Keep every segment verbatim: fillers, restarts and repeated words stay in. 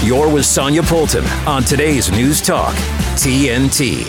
You're with Sonia Poulton on today's News Talk, T N T.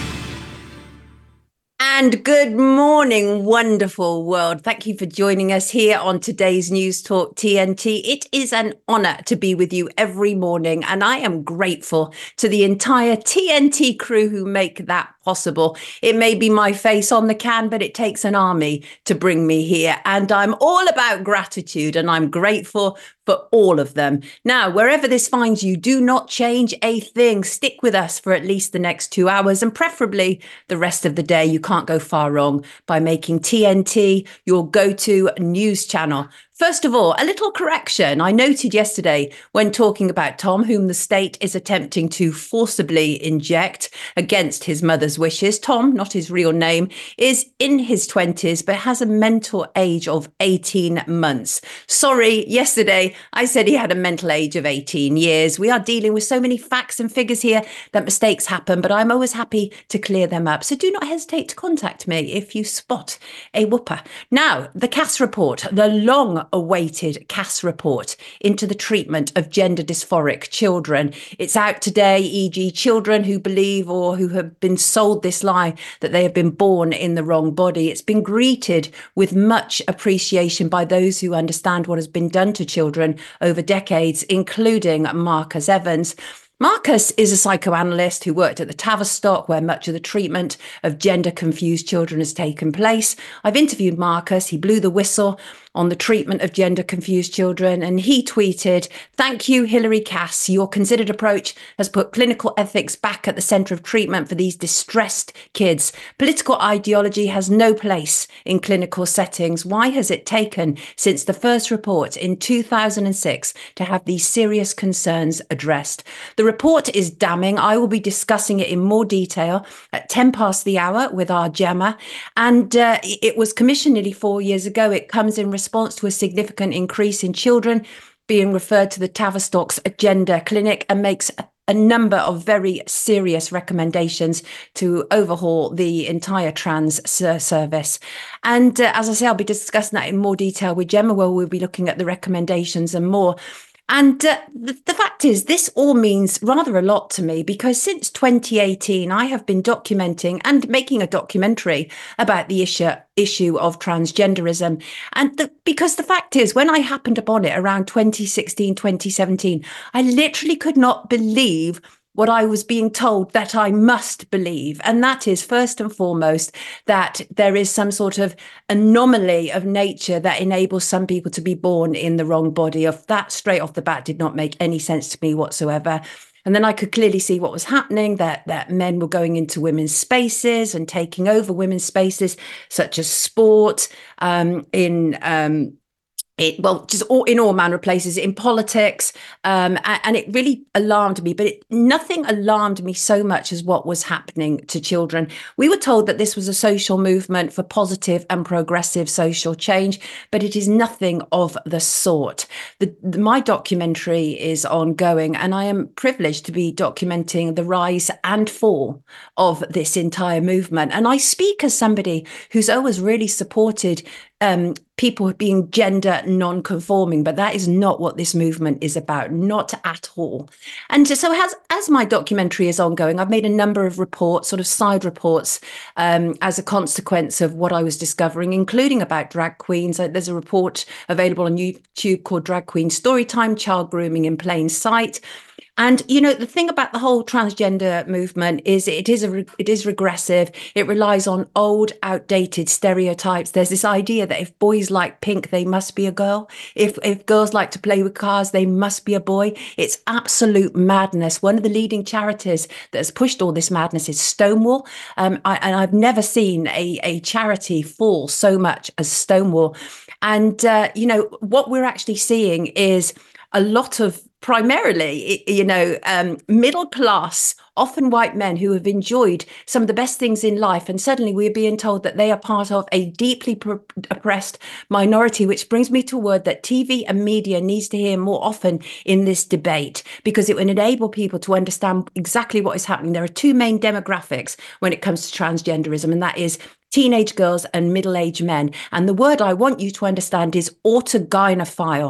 And good morning, wonderful world. Thank you for joining us here on today's News Talk T N T. It is an honor to be with you every morning, and I am grateful to the entire T N T crew who make that possible. It may be my face on the can, but it takes an army to bring me here. And I'm all about gratitude, and I'm grateful for all of them. Now, wherever this finds you, do not change a thing. Stick with us for at least the next two hours and preferably the rest of the day. You can't go far wrong by making T N T your go-to news channel. First of all, a little correction. I noted yesterday when talking about Tom, whom the state is attempting to forcibly inject against his mother's wishes. Tom, not his real name, is in his twenties, but has a mental age of eighteen months. Sorry, yesterday I said he had a mental age of eighteen years. We are dealing with so many facts and figures here that mistakes happen, but I'm always happy to clear them up. So do not hesitate to contact me if you spot a whooper. Now, the Cass report, the long awaited Cass report into the treatment of gender dysphoric children. It's out today, for example children who believe or who have been sold this lie that they have been born in the wrong body. It's been greeted with much appreciation by those who understand what has been done to children over decades, including Marcus Evans. Marcus is a psychoanalyst who worked at the Tavistock, where much of the treatment of gender-confused children has taken place. I've interviewed Marcus. He blew the whistle on the treatment of gender-confused children, and he tweeted, "Thank you, Hilary Cass. Your considered approach has put clinical ethics back at the centre of treatment for these distressed kids. Political ideology has no place in clinical settings. Why has it taken since the first report in two thousand six to have these serious concerns addressed?" The report is damning. I will be discussing it in more detail at ten past the hour with our Gemma. And uh, it was commissioned nearly four years ago. It comes in response to a significant increase in children being referred to the Tavistock's Gender Clinic and makes a, a number of very serious recommendations to overhaul the entire trans service. And uh, as I say, I'll be discussing that in more detail with Gemma, where we'll be looking at the recommendations and more. And uh, the, the fact is, this all means rather a lot to me, because since twenty eighteen, I have been documenting and making a documentary about the issue issue of transgenderism. And the, because the fact is, when I happened upon it around twenty sixteen, twenty seventeen, I literally could not believe what I was being told that I must believe. And that is, first and foremost, that there is some sort of anomaly of nature that enables some people to be born in the wrong body. Of that, straight off the bat, did not make any sense to me whatsoever. And then I could clearly see what was happening, that, that men were going into women's spaces and taking over women's spaces, such as sport, um, in um It, well, just all, in all manner of places, in politics, um, and, and it really alarmed me. But it, nothing alarmed me so much as what was happening to children. We were told that this was a social movement for positive and progressive social change, but it is nothing of the sort. The, the, my documentary is ongoing, and I am privileged to be documenting the rise and fall of this entire movement. And I speak as somebody who's always really supported Um, people being gender non-conforming, but that is not what this movement is about, not at all. And so as, as my documentary is ongoing, I've made a number of reports, sort of side reports, um, as a consequence of what I was discovering, including about drag queens. There's a report available on YouTube called Drag Queen Storytime, Child Grooming in Plain Sight. And, you know, the thing about the whole transgender movement is it is a it is regressive. It relies on old, outdated stereotypes. There's this idea that if boys like pink, they must be a girl. If if girls like to play with cars, they must be a boy. It's absolute madness. One of the leading charities that has pushed all this madness is Stonewall. Um, I, and I've never seen a, a charity fall so much as Stonewall. And, uh, you know, what we're actually seeing is a lot of primarily, you know, um, middle class, often white men who have enjoyed some of the best things in life. And suddenly we're being told that they are part of a deeply pro- oppressed minority, which brings me to a word that T V and media needs to hear more often in this debate, because it will enable people to understand exactly what is happening. There are two main demographics when it comes to transgenderism, and that is teenage girls and middle-aged men. And the word I want you to understand is autogynephile.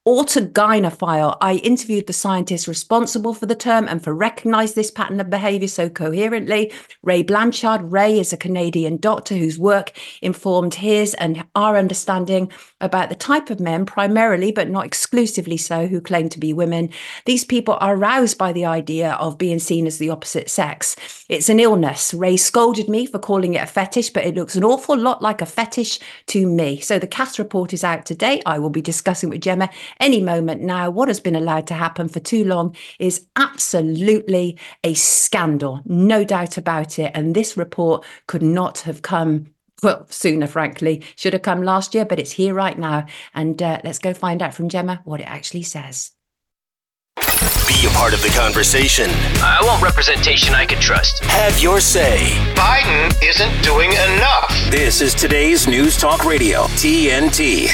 Autogynephile. I interviewed the scientists responsible for the term and for recognize this pattern of behavior so coherently. Ray Blanchard. Ray is a Canadian doctor whose work informed his and our understanding about the type of men, primarily but not exclusively so, who claim to be women. These people are aroused by the idea of being seen as the opposite sex. It's an illness. Ray scolded me for calling it a fetish, but it looks an awful lot like a fetish to me. So the Cass report is out today. I will be discussing with Gemma any moment now. What has been allowed to happen for too long is absolutely a scandal, no doubt about it. And this report could not have come well sooner, frankly. Should have come last year, but it's here right now. And uh, let's go find out from Gemma what it actually says. Be a part of the conversation. I want representation I can trust. Have your say. Biden isn't doing enough. This is today's News Talk Radio, T N T.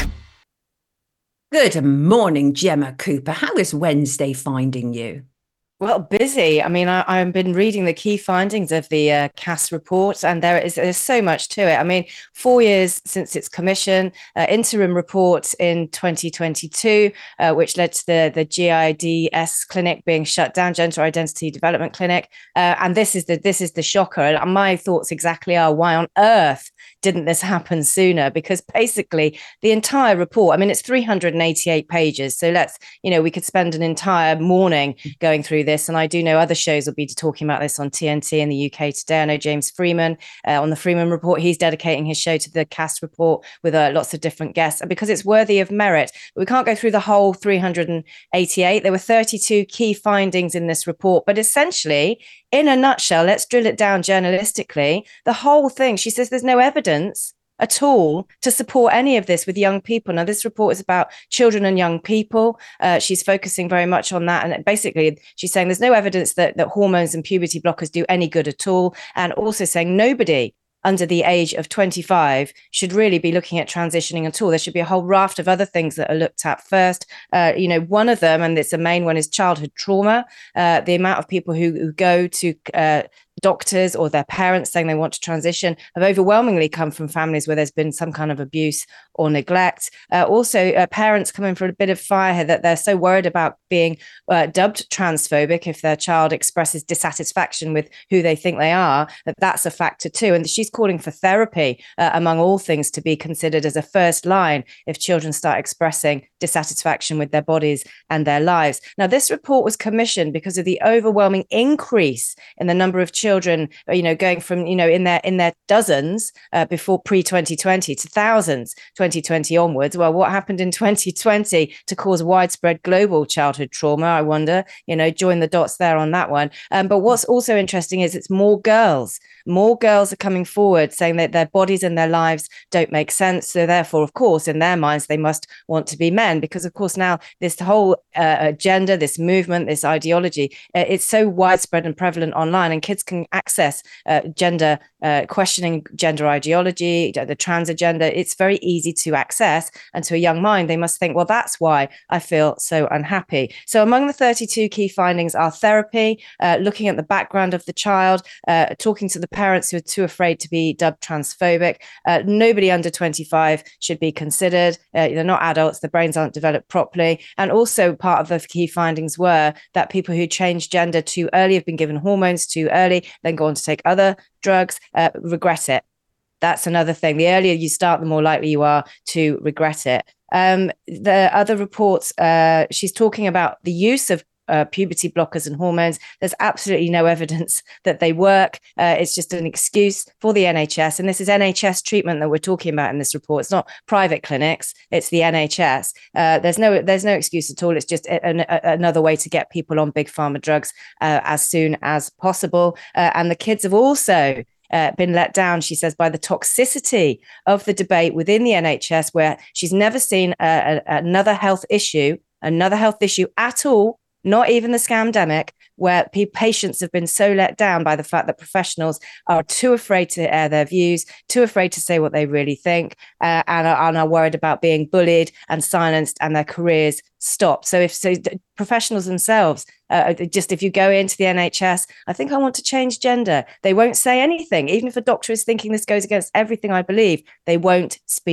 Good morning, Gemma Cooper. How is Wednesday finding you? Well, busy. I mean, I, I've been reading the key findings of the uh, Cass report, and there is there's so much to it. I mean, four years since its commission, uh, interim report in twenty twenty-two, uh, which led to the, the G I D S clinic being shut down, Gender Identity Development Clinic. Uh, and this is the this is the shocker. And my thoughts exactly are, why on earth didn't this happen sooner? Because basically the entire report, I mean, it's three hundred eighty-eight pages. So let's, you know, we could spend an entire morning going through this. And I do know other shows will be talking about this on T N T in the U K today. I know James Freeman uh, on the Freeman Report, he's dedicating his show to the Cass report with uh, lots of different guests, and because it's worthy of merit. We can't go through the whole three hundred eighty-eight. There were thirty-two key findings in this report, but essentially, in a nutshell, let's drill it down journalistically. The whole thing, she says there's no evidence at all to support any of this with young people. Now, this report is about children and young people. Uh, she's focusing very much on that. And basically, she's saying there's no evidence that, that hormones and puberty blockers do any good at all. And also saying nobody under the age of twenty-five should really be looking at transitioning at all. There should be a whole raft of other things that are looked at first. Uh, you know, one of them, and it's a main one, is childhood trauma. Uh, the amount of people who, who go to uh, doctors or their parents saying they want to transition have overwhelmingly come from families where there's been some kind of abuse or neglect. Uh, also, uh, parents coming for a bit of fire here that they're so worried about being uh, dubbed transphobic if their child expresses dissatisfaction with who they think they are, that that's a factor too. And she's calling for therapy, uh, among all things, to be considered as a first line if children start expressing dissatisfaction with their bodies and their lives. Now, this report was commissioned because of the overwhelming increase in the number of children Children, you know, going from, you know, in their in their dozens uh, before pre twenty twenty to thousands twenty twenty onwards. Well, what happened in twenty twenty to cause widespread global childhood trauma? I wonder, you know, join the dots there on that one. Um, but what's also interesting is it's more girls. More girls are coming forward saying that their bodies and their lives don't make sense. So therefore, of course, in their minds, they must want to be men, because, of course, now this whole uh, agenda, this movement, this ideology, uh, it's so widespread and prevalent online, and kids can access uh, gender, uh, questioning gender ideology, the trans agenda. It's very easy to access. And to a young mind, they must think, well, that's why I feel so unhappy. So among the thirty-two key findings are therapy, uh, looking at the background of the child, uh, talking to the parents who are too afraid to be dubbed transphobic. Uh, nobody under twenty-five should be considered. Uh, they're not adults. Their brains aren't developed properly. And also part of the key findings were that people who change gender too early, have been given hormones too early, then go on to take other drugs, uh, regret it. That's another thing. The earlier you start, the more likely you are to regret it. Um, the other reports, uh, she's talking about the use of Uh, puberty blockers and hormones. There's absolutely no evidence that they work. Uh, it's just an excuse for the N H S. And this is N H S treatment that we're talking about in this report. It's not private clinics. It's the N H S. Uh, there's no there's no excuse at all. It's just a, a, another way to get people on big pharma drugs uh, as soon as possible. Uh, and the kids have also Uh, been let down, she says, by the toxicity of the debate within the N H S, where she's never seen a, a, another health issue, another health issue at all, not even the scamdemic, where pe- patients have been so let down by the fact that professionals are too afraid to air their views, too afraid to say what they really think, uh, and, are, and are worried about being bullied and silenced and their careers stopped. So if so, the professionals themselves, uh, just if you go into the N H S, I think I want to change gender, they won't say anything. Even if a doctor is thinking this goes against everything I believe, they won't speak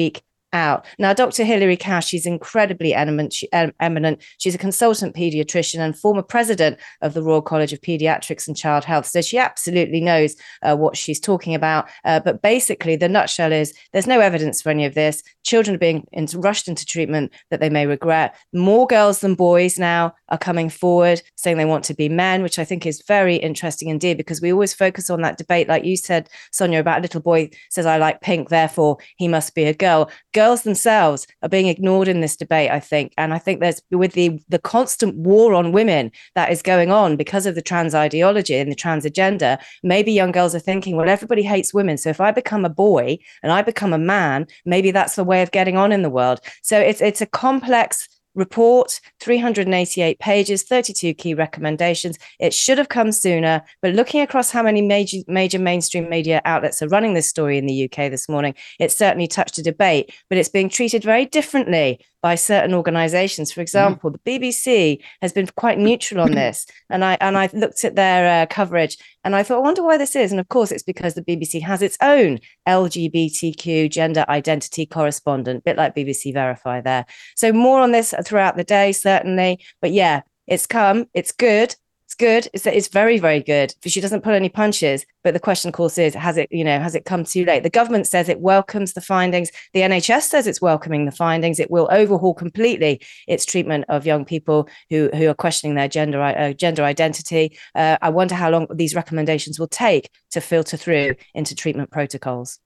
out. Now, Doctor Hilary Cass, she's incredibly eminent. She, eminent. She's a consultant paediatrician and former president of the Royal College of Paediatrics and Child Health. So she absolutely knows uh, what she's talking about. Uh, but basically, the nutshell is there's no evidence for any of this. Children are being into, rushed into treatment that they may regret. More girls than boys now are coming forward saying they want to be men, which I think is very interesting indeed, because we always focus on that debate, like you said, Sonia, about a little boy says, I like pink, therefore he must be a girl. Girls themselves are being ignored in this debate, I think. And I think there's, with the, the constant war on women that is going on because of the trans ideology and the trans agenda, maybe young girls are thinking, well, everybody hates women. So if I become a boy and I become a man, maybe that's the way of getting on in the world. So it's it's a complex report, three hundred eighty-eight pages, thirty-two key recommendations. It should have come sooner, but looking across how many major major mainstream media outlets are running this story in the U K this morning, it certainly touched a debate, but it's being treated very differently by certain organizations. For example, mm. the B B C has been quite neutral on this. And I and I looked at their uh, coverage and I thought, I wonder why this is. And of course, it's because the B B C has its own L G B T Q gender identity correspondent, a bit like B B C Verify there. So more on this throughout the day, certainly. But yeah, it's come, it's good. It's good. It's it's very, very good. She doesn't pull any punches. But the question, of course, is, has it, you know, has it come too late? The government says it welcomes the findings. The N H S says it's welcoming the findings. It will overhaul completely its treatment of young people who, who are questioning their gender uh, gender identity. Uh, I wonder how long these recommendations will take to filter through into treatment protocols.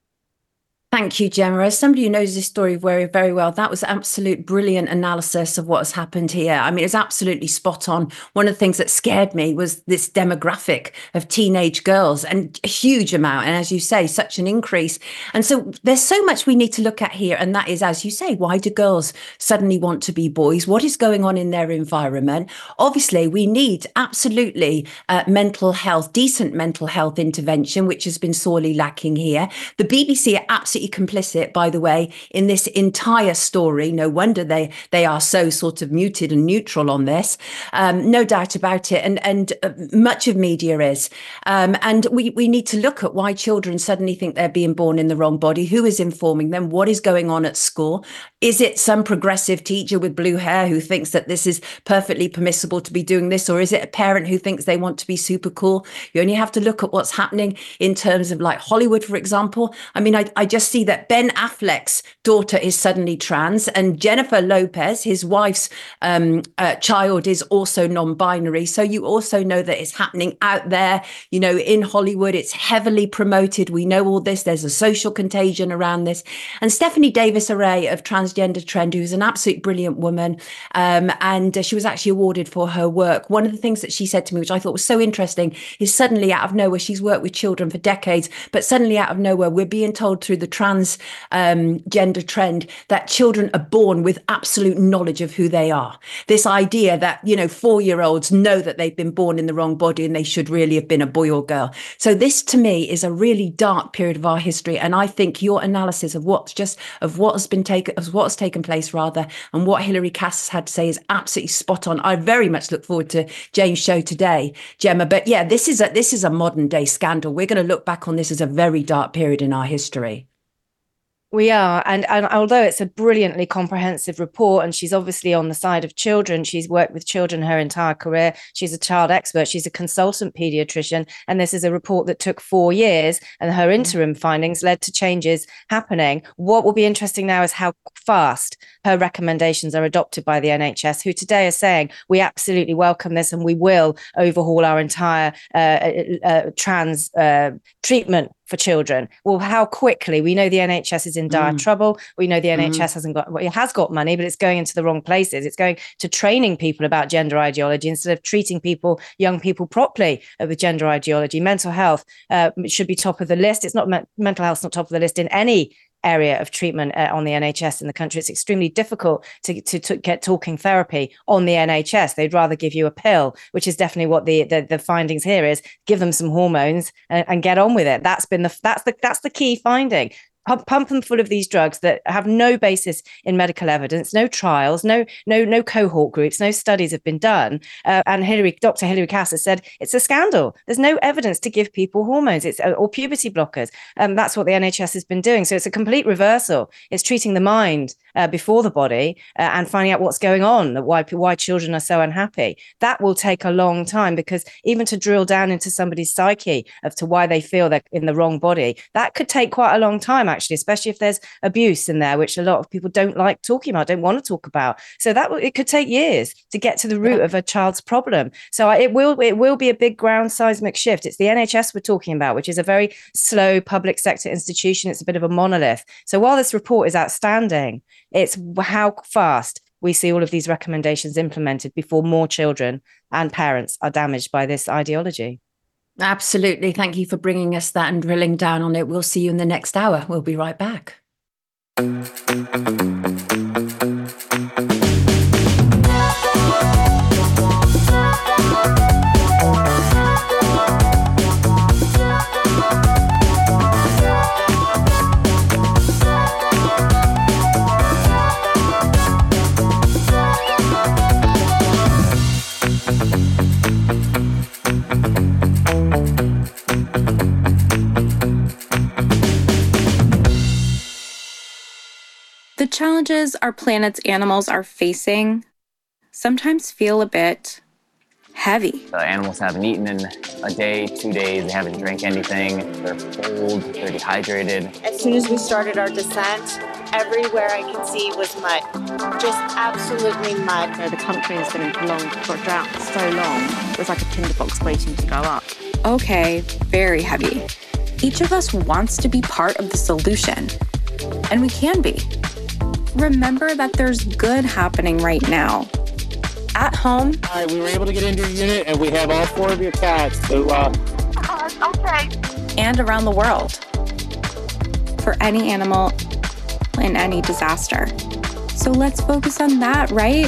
Thank you, Gemma. As somebody who knows this story very, very well, that was absolute brilliant analysis of what has happened here. I mean, it's absolutely spot on. One of the things that scared me was this demographic of teenage girls, and a huge amount. And as you say, such an increase. And so there's so much we need to look at here. And that is, as you say, why do girls suddenly want to be boys? What is going on in their environment? Obviously, we need absolutely uh, mental health, decent mental health intervention, which has been sorely lacking here. The B B C are absolutely complicit, by the way, in this entire story. No wonder they they are so sort of muted and neutral on this. Um, no doubt about it. And and uh, much of media is. Um, and we, we need to look at why children suddenly think they're being born in the wrong body. Who is informing them? What is going on at school? Is it some progressive teacher with blue hair who thinks that this is perfectly permissible to be doing this? Or is it a parent who thinks they want to be super cool? You only have to look at what's happening in terms of like Hollywood, for example. I mean, I, I just see that Ben Affleck's daughter is suddenly trans, and Jennifer Lopez, his wife's um, uh, child, is also non-binary. So you also know that it's happening out there, you know, in Hollywood. It's heavily promoted. We know all this. There's a social contagion around this. And Stephanie Davis-Array of Transgender Trend, who's an absolute brilliant woman, um, and uh, she was actually awarded for her work. One of the things that she said to me, which I thought was so interesting, is suddenly out of nowhere, she's worked with children for decades, but suddenly out of nowhere, we're being told through the trans um, gender trend that children are born with absolute knowledge of who they are. This idea that, you know, four-year-olds know that they've been born in the wrong body and they should really have been a boy or girl. So this, to me, is a really dark period of our history. And I think your analysis of what's just of what has been taken, of what has taken place rather, and what Hilary Cass had to say is absolutely spot on. I very much look forward to Jane's show today, Gemma. But yeah, this is a this is a modern day scandal. We're going to look back on this as a very dark period in our history. We are. And, and although it's a brilliantly comprehensive report, and she's obviously on the side of children, she's worked with children her entire career. She's a child expert. She's a consultant pediatrician. And this is a report that took four years and her interim findings led to changes happening. What will be interesting now is how fast her recommendations are adopted by the N H S, who today are saying, we absolutely welcome this and we will overhaul our entire uh, uh, trans uh, treatment for children. Well, how quickly? We know the N H S is in dire mm. trouble. We know the N H S mm. hasn't got, well, it has got money, but it's going into the wrong places. It's going to training people about gender ideology instead of treating people, young people properly with gender ideology. Mental health uh, should be top of the list. It's not me- mental health's not top of the list in any area of treatment uh, on the N H S in the country. It's extremely difficult to, to, to get talking therapy on the N H S. They'd rather give you a pill, which is definitely what the the, the findings here is. Give them some hormones and, and get on with it. That's been the that's the that's the key finding. pump, pump them full of these drugs that have no basis in medical evidence, no trials, no no no cohort groups, no studies have been done. Uh, and Hillary, Doctor Hillary Cass has said it's a scandal. There's no evidence to give people hormones, it's uh, or puberty blockers. Um, that's what the N H S has been doing. So it's a complete reversal. It's treating the mind uh, before the body uh, and finding out what's going on, why why children are so unhappy. That will take a long time, because even to drill down into somebody's psyche as to why they feel they're in the wrong body, that could take quite a long time, actually, especially if there's abuse in there, which a lot of people don't like talking about, don't want to talk about. So that it could take years to get to the root of a child's problem. So it will it will be a big ground seismic shift. It's the N H S we're talking about, which is a very slow public sector institution. It's a bit of a monolith. So while this report is outstanding, it's how fast we see all of these recommendations implemented before more children and parents are damaged by this ideology. Absolutely. Thank you for bringing us that and drilling down on it. We'll see you in the next hour. We'll be right back. The challenges our planet's animals are facing sometimes feel a bit heavy. The animals haven't eaten in a day, two days, they haven't drank anything, they're cold, they're dehydrated. As soon as we started our descent, everywhere I could see was mud, just absolutely mud. You know, the country has been in prolonged drought for so long, it was like a tinderbox waiting to go up. Okay, very heavy. Each of us wants to be part of the solution, and we can be. Remember that there's good happening right now. At home. All right, we were able to get into your unit, and we have all four of your cats. So, uh... uh, okay. And around the world. For any animal in any disaster. So let's focus on that, right?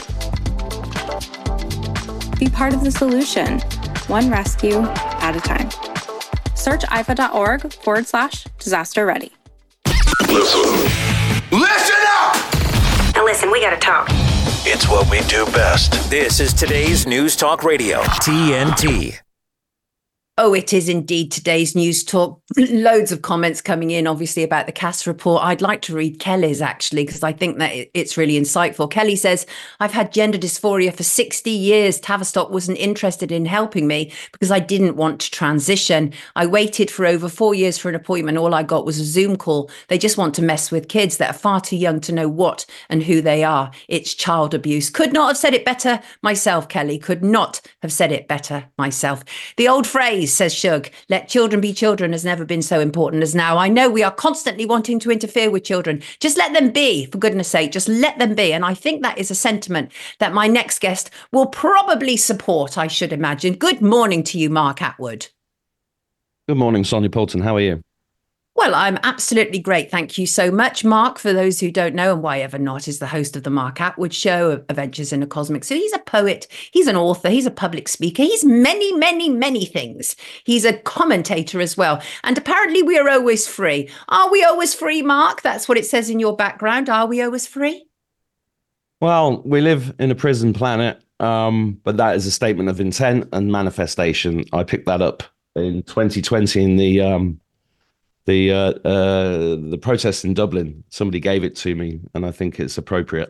Be part of the solution, one rescue at a time. Search I F A dot org forward slash disaster ready. Listen. Listen up! Now listen, we gotta talk. It's what we do best. This is today's News Talk Radio, T N T. Oh, it is indeed today's News Talk. Loads of comments coming in, obviously, about the Cass report. I'd like to read Kelly's, actually, because I think that it's really insightful. Kelly says, I've had gender dysphoria for sixty years. Tavistock wasn't interested in helping me because I didn't want to transition. I waited for over four years for an appointment. All I got was a Zoom call. They just want to mess with kids that are far too young to know what and who they are. It's child abuse. Could not have said it better myself, Kelly. Could not have said it better myself. The old phrase, says Shug, let children be children, has never been so important as now. I know we are constantly wanting to interfere with children. Just let them be, for goodness sake, just let them be. And I think that is a sentiment that my next guest will probably support, I should imagine. Good morning to you, Mark Atwood. Good morning, Sonia Poulton. How are you? Well, I'm absolutely great. Thank you so much. Mark, for those who don't know, and why ever not, is the host of the Mark Atwood Show, Adventures in a Cosmic Zoo. He's a poet, he's an author, he's a public speaker, he's many, many, many things. He's a commentator as well. And apparently we are always free. Are we always free, Mark? That's what it says in your background. Are we always free? Well, we live in a prison planet, um, but that is a statement of intent and manifestation. I picked that up in twenty twenty in the... Um, The uh, uh, the protest in Dublin. Somebody gave it to me, and I think it's appropriate.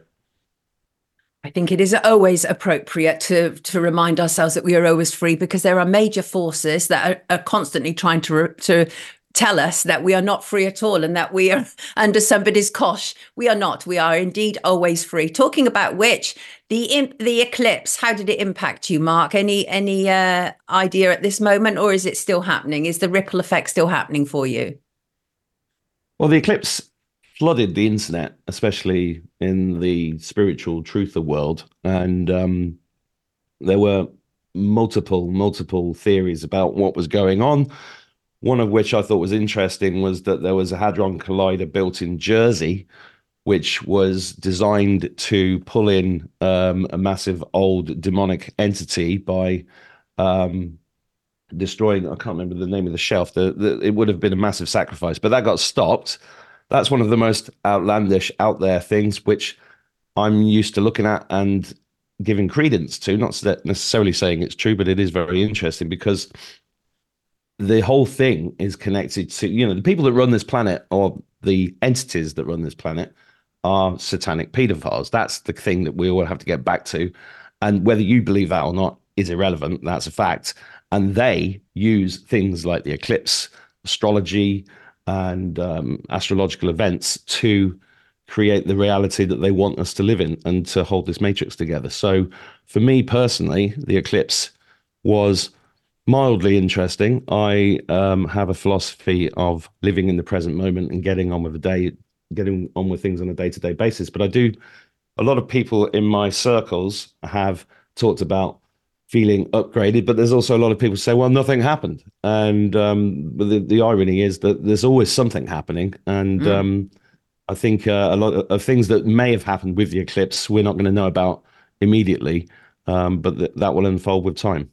I think it is always appropriate to to remind ourselves that we are always free, because there are major forces that are, are constantly trying to to tell us that we are not free at all and that we are under somebody's cosh. We are not. We are indeed always free. Talking about which, the the eclipse, how did it impact you, Mark? Any any uh, idea at this moment, or is it still happening? Is the ripple effect still happening for you? Well, the eclipse flooded the internet, especially in the spiritual truther world. And um, there were multiple, multiple theories about what was going on. One of which I thought was interesting was that there was a Hadron Collider built in Jersey, which was designed to pull in um, a massive old demonic entity by um, destroying, I can't remember the name of the shelf, the, the, it would have been a massive sacrifice, but that got stopped. that's one of the most outlandish, out there things which I'm used to looking at and giving credence to, not necessarily saying it's true, but it is very interesting because the whole thing is connected to, you know, the people that run this planet, or the entities that run this planet, are satanic pedophiles. That's the thing that we all have to get back to. And whether you believe that or not is irrelevant. That's a fact. And they use things like the eclipse, astrology, and um, astrological events to create the reality that they want us to live in and to hold this matrix together. So for me personally, the eclipse was mildly interesting. I um, have a philosophy of living in the present moment and getting on with the day, getting on with things on a day-to-day basis. But I do, a lot of people in my circles have talked about feeling upgraded, but there's also a lot of people who say, well, nothing happened. And um, the, the irony is that there's always something happening. And mm. um, I think uh, a lot of things that may have happened with the eclipse, we're not going to know about immediately, um, but th- that will unfold with time.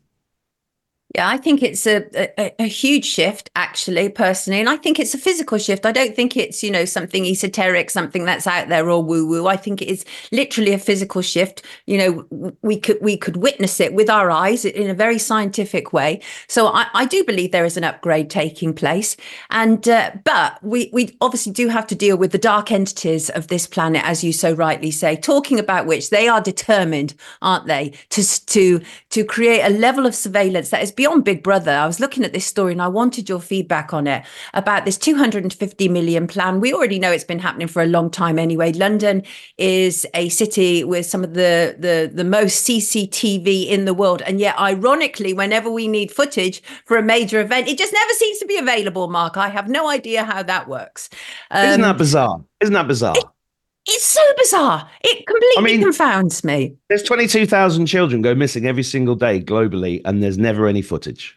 Yeah, I think it's a, a, a huge shift, actually, personally. And I think it's a physical shift. I don't think it's, you know, something esoteric, something that's out there or woo-woo. I think it is literally a physical shift. You know, we could we could witness it with our eyes in a very scientific way. So I, I do believe there is an upgrade taking place. And uh, but we, we obviously do have to deal with the dark entities of this planet, as you so rightly say, talking about which they are determined, aren't they, to, to, to create a level of surveillance that is beyond Big Brother. I was looking at this story and I wanted your feedback on it about this two hundred fifty million plan. We already know it's been happening for a long time anyway. London is a city with some of the, the, the most C C T V in the world. And yet, ironically, whenever we need footage for a major event, it just never seems to be available, Mark. I have no idea how that works. Um, Isn't that bizarre? Isn't that bizarre? It, It's so bizarre. It completely I mean, confounds me. There's twenty-two thousand children go missing every single day globally, and there's never any footage.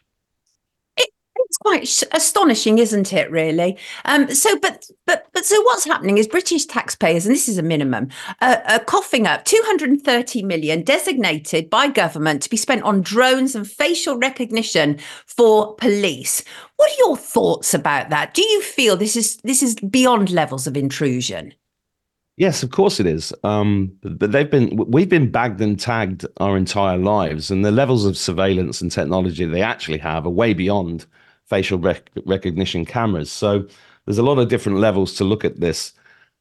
It, it's quite sh- astonishing, isn't it, really? Um, so, but, but, but, so what's happening is British taxpayers, and this is a minimum, uh, are coughing up two hundred thirty million designated by government to be spent on drones and facial recognition for police. What are your thoughts about that? Do you feel this is this is beyond levels of intrusion? Yes, of course it is. Um, but they've been, we've been bagged and tagged our entire lives, and the levels of surveillance and technology they actually have are way beyond facial rec- recognition cameras. So there's a lot of different levels to look at this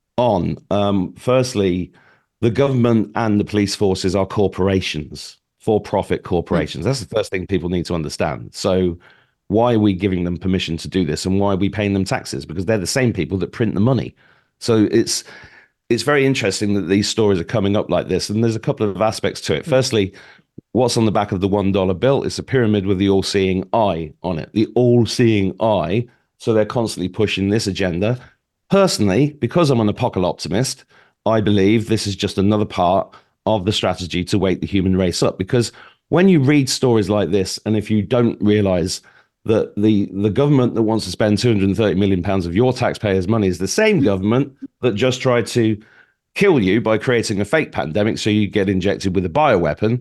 on. Um, firstly, the government and the police forces are corporations, for-profit corporations. Mm. That's the first thing people need to understand. So why are we giving them permission to do this, and why are we paying them taxes? Because they're the same people that print the money. So it's it's very interesting that these stories are coming up like this. And there's a couple of aspects to it. Firstly, what's on the back of the one dollar bill? It's a pyramid with the all-seeing eye on it, the all-seeing eye. So they're constantly pushing this agenda. Personally, because I'm an apocalyptimist, I believe this is just another part of the strategy to wake the human race up. Because when you read stories like this, and if you don't realize that the, the government that wants to spend two hundred thirty million pounds of your taxpayers' money is the same government that just tried to kill you by creating a fake pandemic so you get injected with a bioweapon,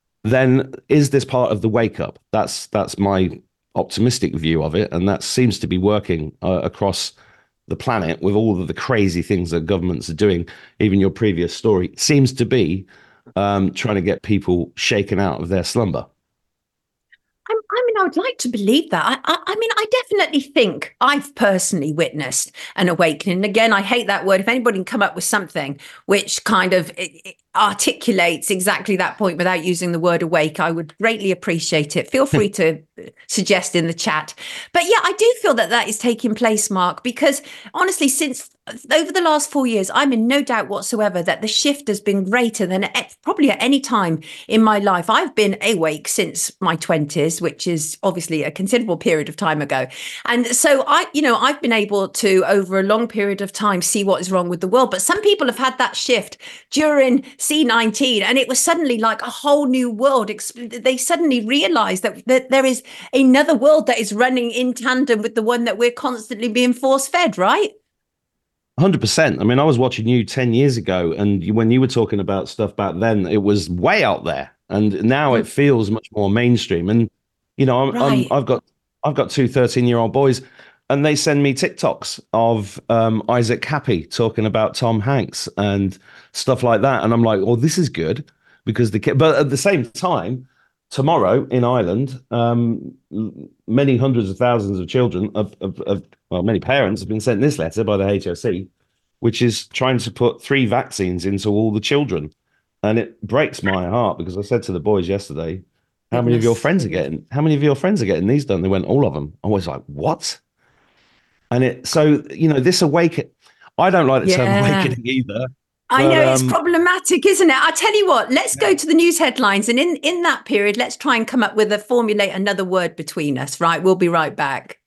then is this part of the wake-up? That's that's my optimistic view of it, and that seems to be working uh, across the planet with all of the crazy things that governments are doing. Even your previous story seems to be um, trying to get people shaken out of their slumber. I mean, I would like to believe that. I, I, I mean, I definitely think I've personally witnessed an awakening. Again, I hate that word. If anybody can come up with something which kind of it, it articulates exactly that point without using the word awake, I would greatly appreciate it. Feel free to suggest in the chat. But yeah, I do feel that that is taking place, Mark, because honestly, since over the last four years, I'm in no doubt whatsoever that the shift has been greater than at, probably at any time in my life. I've been awake since my twenties, which is obviously a considerable period of time ago. And so I, you know, I've been able to, over a long period of time, see what is wrong with the world. But some people have had that shift during C nineteen, and it was suddenly like a whole new world. They suddenly realized that, that there is another world that is running in tandem with the one that we're constantly being force-fed, right? one hundred percent. I mean, I was watching you ten years ago, and you, when you were talking about stuff back then, it was way out there, and now it feels much more mainstream. And you know, I'm, right. I'm, I've got I've got two thirteen-year-old boys. and they send me TikToks of um, Isaac Cappy talking about Tom Hanks and stuff like that. And I'm like, well, this is good because the kid, but at the same time, tomorrow in Ireland, um, many hundreds of thousands of children, of, of, of, well, many parents have been sent this letter by the H S E, which is trying to put three vaccines into all the children. And it breaks my heart because I said to the boys yesterday, how many of your friends are getting, how many of your friends are getting these done? They went, all of them. I was like, what? And it, so, you know, this awaken, I don't like the term Yeah. awakening either. I but, know it's um, problematic, isn't it? I tell you what, let's go to the news headlines. And in, in that period, let's try and come up with a formulate another word between us, right? We'll be right back.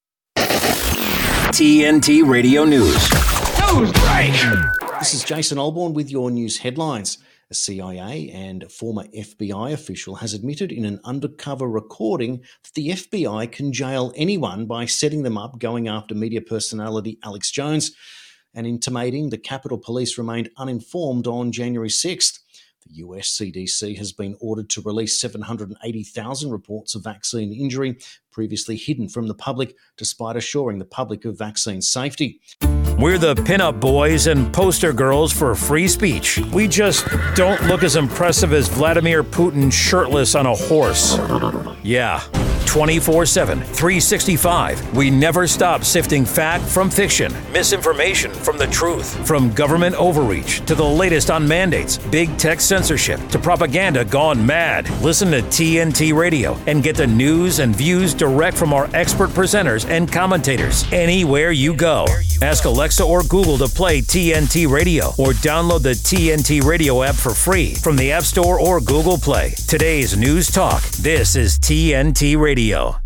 T N T Radio News. News break. This is Jason Olborn with your news headlines. A C I A and former F B I official has admitted in an undercover recording that the F B I can jail anyone by setting them up going after media personality Alex Jones and intimating the Capitol Police remained uninformed on January sixth. The U S C D C has been ordered to release seven hundred eighty thousand reports of vaccine injury previously hidden from the public, despite assuring the public of vaccine safety. We're the pinup boys and poster girls for free speech. We just don't look as impressive as Vladimir Putin shirtless on a horse. Yeah. twenty-four seven, three sixty-five. We never stop sifting fact from fiction, misinformation from the truth, from government overreach to the latest on mandates, big tech censorship to propaganda gone mad. Listen to T N T Radio and get the news and views direct from our expert presenters and commentators anywhere you go. Ask Alexa or Google to play T N T Radio or download the T N T Radio app for free from the App Store or Google Play. Today's News Talk. This is T N T Radio.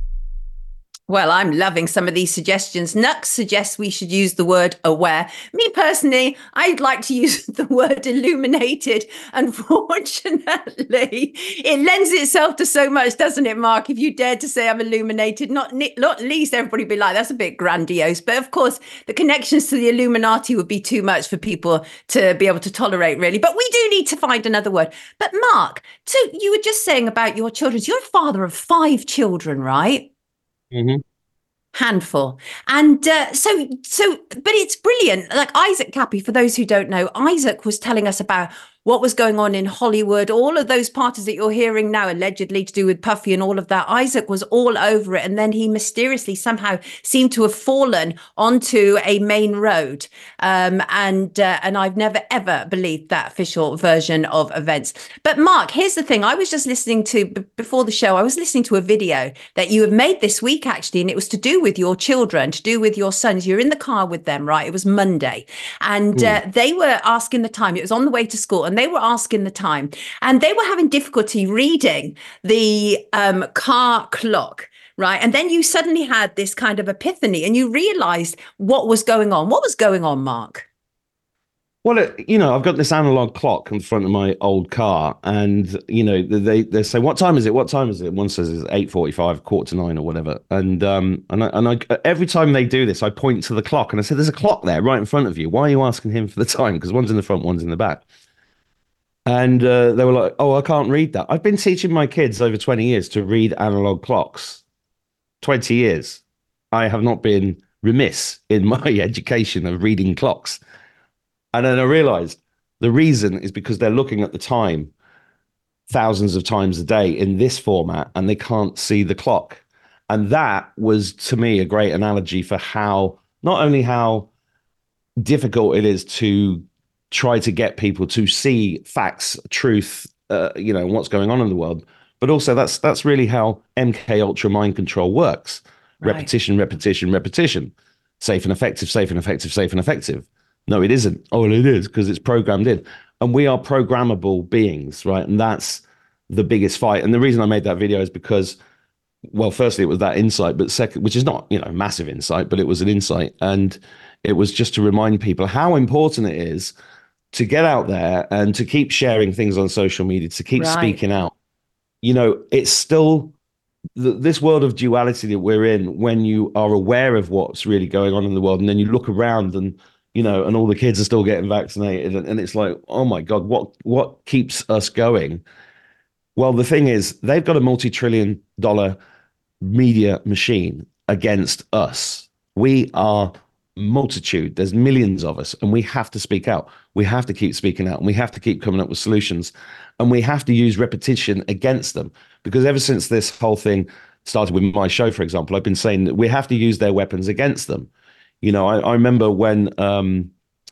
Well, I'm loving some of these suggestions. Nux suggests we should use the word aware. Me personally, I'd like to use the word illuminated. Unfortunately, it lends itself to so much, doesn't it, Mark? If you dared to say I'm illuminated, not, not least everybody would be like, that's a bit grandiose. But of course, the connections to the Illuminati would be too much for people to be able to tolerate, really. But we do need to find another word. But Mark, so you were just saying about your children. You're a father of five children, right? Mm-hmm. Handful. And uh, so, so, but it's brilliant. Like Isaac Cappy, for those who don't know, Isaac was telling us about what was going on in Hollywood, all of those parties that you're hearing now, allegedly to do with Puffy and all of that. Isaac was all over it. And then he mysteriously somehow seemed to have fallen onto a main road. Um, and uh, and I've never, ever believed that official version of events. But Mark, here's the thing. I was just listening to, b- before the show, I was listening to a video that you have made this week, actually, and it was to do with your children, to do with your sons. You're in the car with them, right? It was Monday. And mm. uh, they were asking the time. It was on the way to school. And they were asking the time, and they were having difficulty reading the um, car clock, right? And then you suddenly had this kind of epiphany, and you realized what was going on. What was going on, Mark? Well, it, you know, I've got this analog clock in front of my old car, and you know, they they say, "What time is it? What time is it?" One says it's eight forty-five, quarter to nine, or whatever. And um, and I, and I, every time they do this, I point to the clock, and I say, "There's a clock there, right in front of you. Why are you asking him for the time? Because one's in the front, one's in the back." And uh, they were like, "Oh, I can't read that." I've been teaching my kids over twenty years to read analog clocks. twenty years. I have not been remiss in my education of reading clocks. And then I realized the reason is because they're looking at the time thousands of times a day in this format, and they can't see the clock. And that was, to me, a great analogy for how, not only how difficult it is to try to get people to see facts, truth, uh, you know, what's going on in the world. But also that's that's really how M K Ultra mind control works. Right. Repetition, repetition, repetition. Safe and effective, safe and effective, safe and effective. No, it isn't. Oh, well, it is because it's programmed in. And we are programmable beings, right? And that's the biggest fight. And the reason I made that video is because, well, firstly, it was that insight, but second, which is not, you know, massive insight, but it was an insight. And it was just to remind people how important it is to get out there and to keep sharing things on social media, to keep right. speaking out. You know, it's still th- this world of duality that we're in, when you are aware of what's really going on in the world, and then you look around and, you know, and all the kids are still getting vaccinated. And, and it's like, oh my God, what, what keeps us going? Well, the thing is, they've got a multi-trillion dollar media machine against us. We are multitude. There's millions of us, and we have to speak out. We have to keep speaking out, and we have to keep coming up with solutions, and we have to use repetition against them. Because ever since this whole thing started with my show, for example, I've been saying that we have to use their weapons against them. You know, I, I remember when um,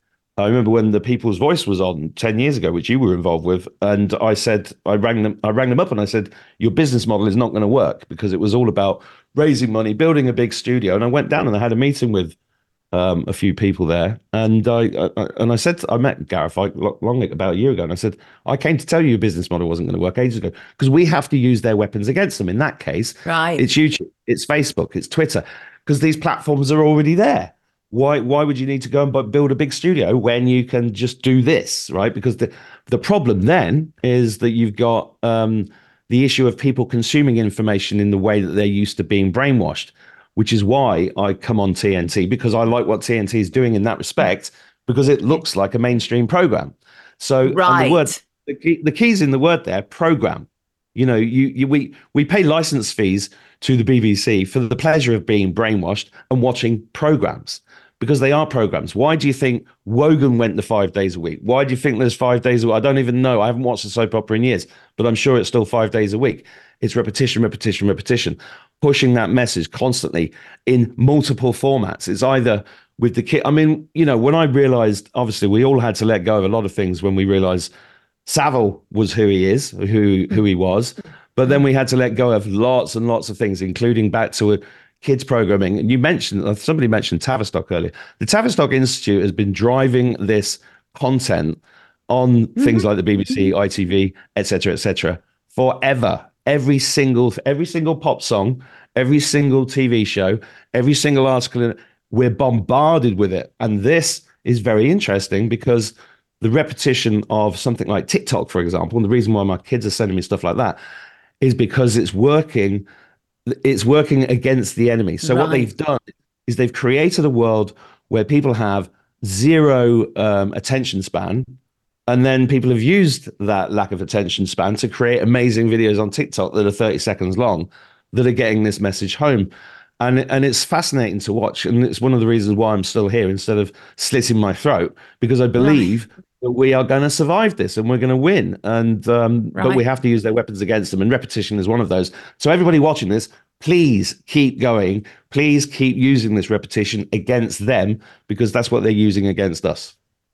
I remember when the People's Voice was on ten years ago, which you were involved with, and I said I rang them, I rang them up, and I said, your business model is not going to work, because it was all about raising money, building a big studio. And I went down and I had a meeting with um, a few people there, and I, I and I said I met Gareth Longlick about a year ago, and I said, I came to tell you your business model wasn't going to work ages ago, because we have to use their weapons against them. In that case, right? It's YouTube, it's Facebook, it's Twitter, because these platforms are already there. Why why would you need to go and build a big studio when you can just do this, right? Because the the problem then is that you've got um, the issue of people consuming information in the way that they're used to being brainwashed, which is why I come on T N T, because I like what T N T is doing in that respect, because it looks like a mainstream program. So right. the word, the, key, the key's in the word there, program. You know, you, you we we pay license fees to the B B C for the pleasure of being brainwashed and watching programs, because they are programs. Why do you think Wogan went the five days a week? Why do you think there's five days a week? I don't even know. I haven't watched a soap opera in years, but I'm sure it's still five days a week. It's repetition, repetition, repetition, pushing that message constantly in multiple formats. It's either with the kid. I mean, you know, when I realized, obviously, we all had to let go of a lot of things when we realized Savile was who he is, who who he was. But then we had to let go of lots and lots of things, including back to a kids programming. And you mentioned, somebody mentioned Tavistock earlier. The Tavistock Institute has been driving this content on mm-hmm. things like the B B C, I T V, et cetera, et cetera, forever. Every single, every single pop song, every single T V show, every single article, we're bombarded with it. And this is very interesting, because the repetition of something like TikTok, for example, and the reason why my kids are sending me stuff like that is because it's working. It's working against the enemy. So right. what they've done is they've created a world where people have zero um, attention span. And then people have used that lack of attention span to create amazing videos on TikTok that are thirty seconds long that are getting this message home. And, and it's fascinating to watch. And it's one of the reasons why I'm still here instead of slitting my throat, because I believe right. that we are going to survive this and we're going to win. And um, right. But we have to use their weapons against them. And repetition is one of those. So everybody watching this, please keep going. Please keep using this repetition against them, because that's what they're using against us.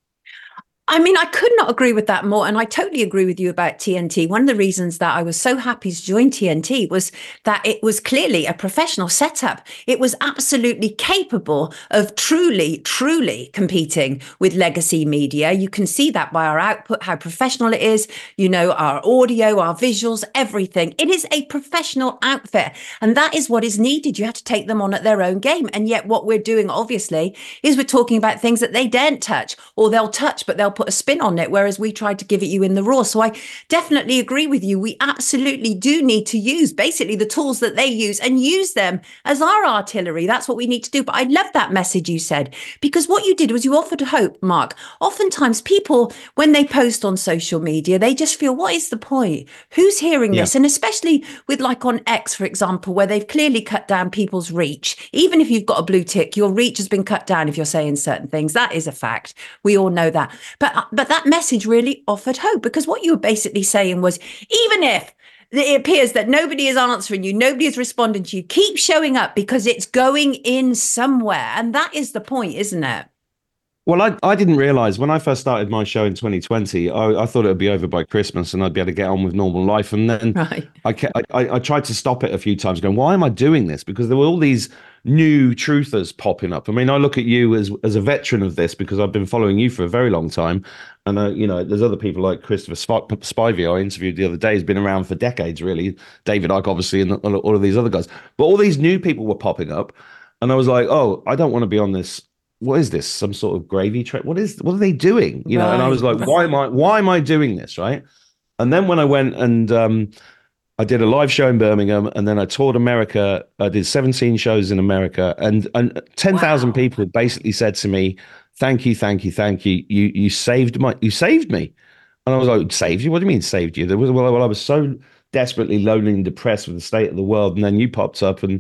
I mean, I could not agree with that more. And I totally agree with you about T N T. One of the reasons that I was so happy to join T N T was that it was clearly a professional setup. It was absolutely capable of truly, truly competing with legacy media. You can see that by our output, how professional it is, you know, our audio, our visuals, everything. It is a professional outfit. And that is what is needed. You have to take them on at their own game. And yet what we're doing, obviously, is we're talking about things that they daren't touch, or they'll touch, but they'll put a spin on it, whereas we tried to give it you in the raw. So I definitely agree with you. We absolutely do need to use basically the tools that they use and use them as our artillery. That's what we need to do. But I love that message you said, because what you did was you offered hope, Mark. Oftentimes people, when they post on social media, they just feel, what is the point? Who's hearing yeah. this? And especially with like on X, for example, where they've clearly cut down people's reach. Even if you've got a blue tick, your reach has been cut down if you're saying certain things. That is a fact. We all know that. But But that message really offered hope, because what you were basically saying was, even if it appears that nobody is answering you, nobody is responding to you, keep showing up, because it's going in somewhere. And that is the point, isn't it? Well, I, I didn't realize when I first started my show in twenty twenty, I, I thought it would be over by Christmas and I'd be able to get on with normal life. And then right. I, kept, I, I tried to stop it a few times, going, why am I doing this? Because there were all these new truthers popping up. I mean, I look at you as as a veteran of this, because I've been following you for a very long time. And, uh, you know, there's other people like Christopher Spivey I interviewed the other day, who's been around for decades, really. David Icke, obviously, and all of these other guys. But all these new people were popping up. And I was like, oh, I don't want to be on this. What is this? Some sort of gravy train? What is, what are they doing? You know, right. And I was like, why am I, why am I doing this? Right. And then when I went and um, I did a live show in Birmingham, and then I toured America. I did seventeen shows in America, and, and ten thousand wow. people basically said to me, thank you, thank you, thank you. You, you saved my, you saved me. And I was like, saved you? What do you mean saved you? There was, well, well, I was so desperately lonely and depressed with the state of the world. And then you popped up and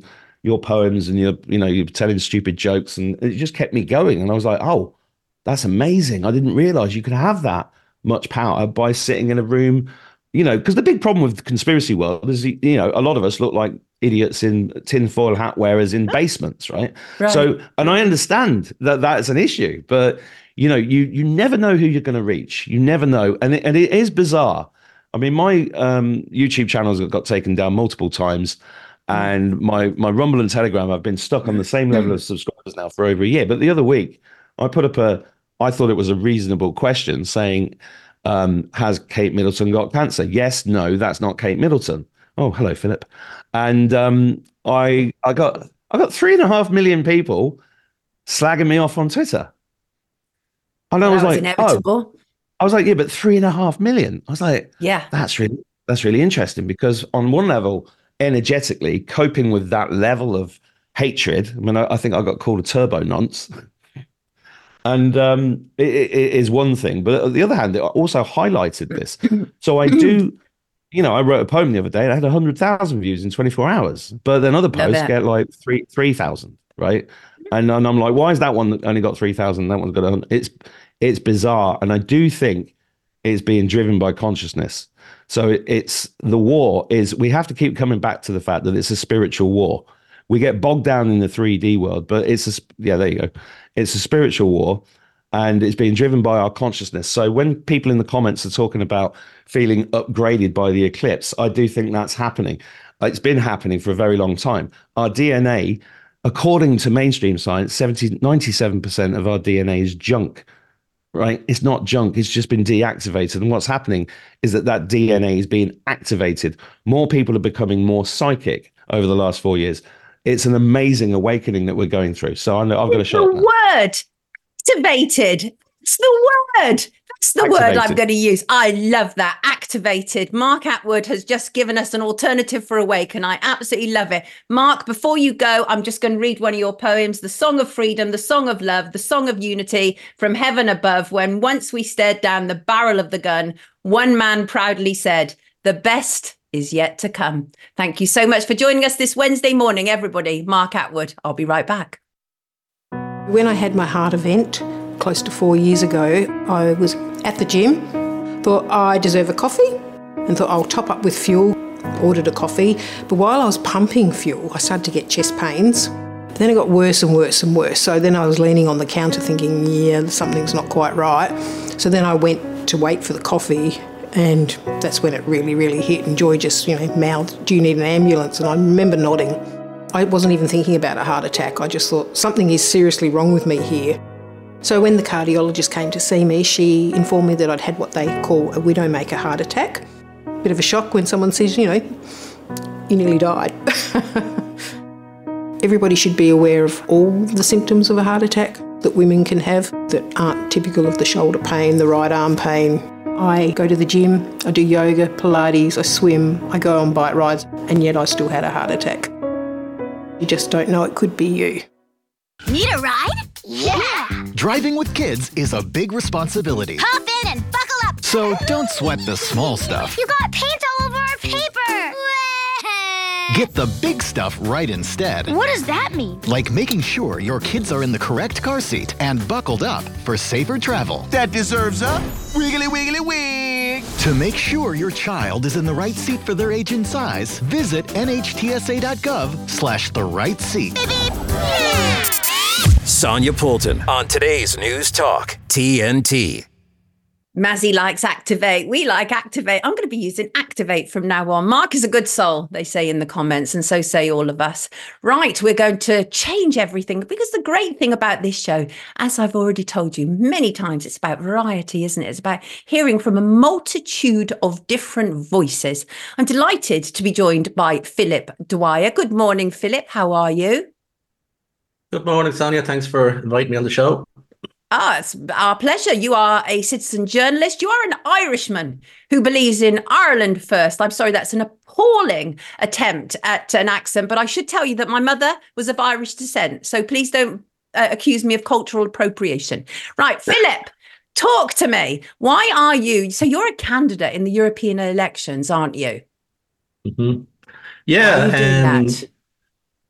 your poems and you're, you know, you're telling stupid jokes, and it just kept me going. And I was like, oh, that's amazing. I didn't realize you could have that much power by sitting in a room, you know, because the big problem with the conspiracy world is, you know, a lot of us look like idiots in tinfoil hat wearers in basements, right? right? So, and I understand that that's an issue, but, you know, you you never know who you're going to reach. You never know. And it, and it is bizarre. I mean, my um, YouTube channels got taken down multiple times. And my my Rumble and Telegram, I've been stuck on the same level of subscribers now for over a year. But the other week, I put up a, I thought it was a reasonable question saying, um, has Kate Middleton got cancer? Yes, no, that's not Kate Middleton. Oh, hello, Philip. And um, I I got I got three and a half million people slagging me off on Twitter. And I was, was like, inevitable. oh, I was like, yeah, but three and a half million. I was like, yeah, that's really that's really interesting, because on one level, energetically coping with that level of hatred. I mean, I, I think I got called a turbo nonce, and um, it, it is one thing. But on the other hand, it also highlighted this. So I do, you know, I wrote a poem the other day. And I had a hundred thousand views in twenty-four hours, but then other posts get like three three thousand, right? And and I'm like, why is that one that only got three thousand? That one's got a hundred. It's it's bizarre, and I do think it's being driven by consciousness. So it's the war is, we have to keep coming back to the fact that it's a spiritual war. We get bogged down in the three D world, but it's a, yeah, there you go. It's a spiritual war, and it's being driven by our consciousness. So when people in the comments are talking about feeling upgraded by the eclipse, I do think that's happening. It's been happening for a very long time. Our D N A, according to mainstream science, seventy, ninety-seven percent of our D N A is junk. Right? It's not junk. It's just been deactivated. And what's happening is that that D N A is being activated. More people are becoming more psychic over the last four years. It's an amazing awakening that we're going through. So I'm, I've got to show the word activated. It's the word. That's the activated. word I'm going to use. I love that. Activated. Mark Atwood has just given us an alternative for awaken. I absolutely love it. Mark, before you go, I'm just going to read one of your poems, The Song of Freedom, the Song of Love, the Song of Unity from heaven above. When once we stared down the barrel of the gun, one man proudly said, the best is yet to come. Thank you so much for joining us this Wednesday morning, everybody. Mark Atwood. I'll be right back. When I had my heart event close to four years ago, I was at the gym, thought I deserve a coffee, and thought I'll top up with fuel, ordered a coffee. But while I was pumping fuel, I started to get chest pains. Then it got worse and worse and worse. So then I was leaning on the counter thinking, yeah, something's not quite right. So then I went to wait for the coffee, and that's when it really, really hit. And Joy just, you know, mouthed, do you need an ambulance? And I remember nodding. I wasn't even thinking about a heart attack. I just thought something is seriously wrong with me here. So when the cardiologist came to see me, she informed me that I'd had what they call a widowmaker heart attack. Bit of a shock when someone says, you know, you nearly died. Everybody should be aware of all the symptoms of a heart attack that women can have that aren't typical of the shoulder pain, the right arm pain. I go to the gym, I do yoga, Pilates, I swim, I go on bike rides, and yet I still had a heart attack. You just don't know it could be you. Need a ride? Yeah! Driving with kids is a big responsibility. Hop in and buckle up! So don't sweat the small stuff. You got paint all over our paper! Get the big stuff right instead. What does that mean? Like making sure your kids are in the correct car seat and buckled up for safer travel. That deserves a wiggly wiggly wig. To make sure your child is in the right seat for their age and size, visit nhtsa.gov slash the right seat. Beep, beep. Yeah. Sonia Poulton on today's News Talk T N T. Mazzy likes Activate. We like Activate. I'm going to be using Activate from now on. Mark is a good soul, they say in the comments, and so say all of us. Right, we're going to change everything, because the great thing about this show, as I've already told you many times, it's about variety, isn't it? It's about hearing from a multitude of different voices. I'm delighted to be joined by Philip Dwyer. Good morning, Philip. How are you? Good morning, Sonia. Thanks for inviting me on the show. Ah, it's our pleasure. You are a citizen journalist. You are an Irishman who believes in Ireland first. I'm sorry, that's an appalling attempt at an accent, but I should tell you that my mother was of Irish descent, so please don't uh, accuse me of cultural appropriation. Right, Philip, talk to me. Why are you, so you're a candidate in the European elections, aren't you? Mm-hmm. Yeah. Why are you doing and that?